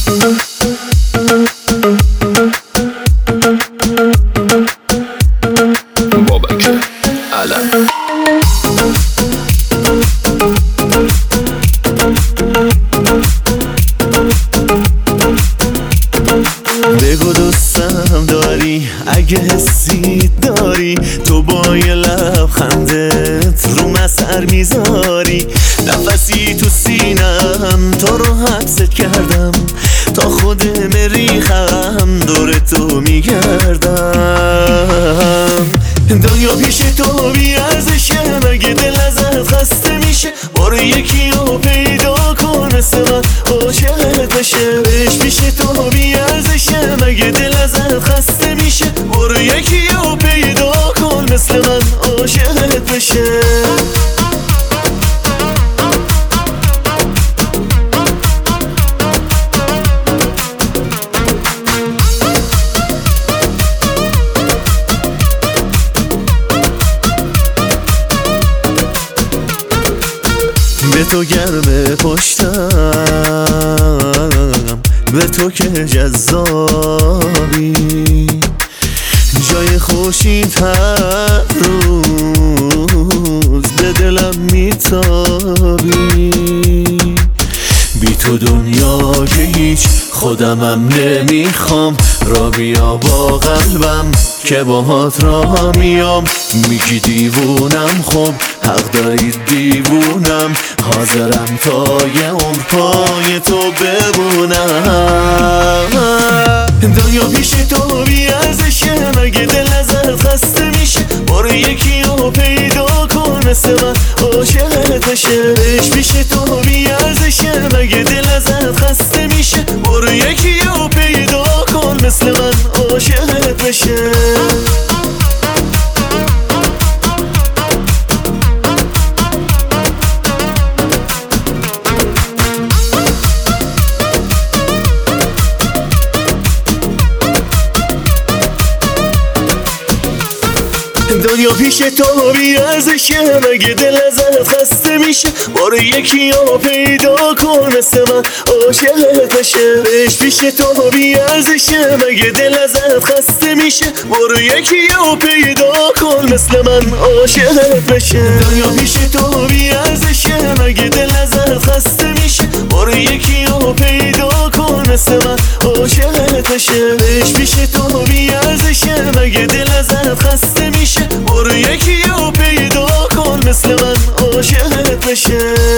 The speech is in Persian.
بابک علم. بگو دوستم داری، اگه حسی داری، تو با یه لبخندت رو مسر میذاری. نفسی تو سینم تو رو حبست کردم، تا خودم ریخم دور تو میگردم. دنیا پیش تو بی ارزشه، مگه دل ازت خسته میشه؟ برو یکی رو پیدا کن مثل من عاشقت بشه. عشق پیش تو بی ارزشه، مگه دل ازت خسته میشه؟ برو یکی رو پیدا کن مثل من عاشقت بشه. به تو گرم پشتم، به تو که جذابی، جای خورشید هر روز به دلم میتابی. بی تو دنیا که هیچ خودمم نمیخوام، را بیا با قلبم که باهات را میام. میگی دیوونم، خب حق دارید دیوونم، حاضرم تا یه عمر پای تو بمونم. دنیا پیش تو بی ارزشه، مگه دل ازت خسته میشه؟ برو یکی رو پیدا کن مثل من عاشقت بشه. عشق پیش تو بی ارزشه، مگه دل ازت خسته میشه؟ برو یکی رو پیدا کن مثل من عاشقت بشه. دنیا پیش تو بی ارزشه، مگه دل ازت خسته میشه؟ برو یکی رو پیدا کن مثل من عاشقت بشه. عشق پیش تو بی ارزشه، مگه دل ازت خسته میشه؟ برو یکی رو پیدا کن مثل من عاشقت بشه. دنیا پیش تو بی ارزشه، مگه دل ازت خسته میشه؟ برو یکی رو پیدا کن مثل من عاشقت بشه. عشق پیش تو بی ارزشه، مگه دل ازت خسته میشه؟ برو یکی رو پیدا کن مثل من عاشقت بشه.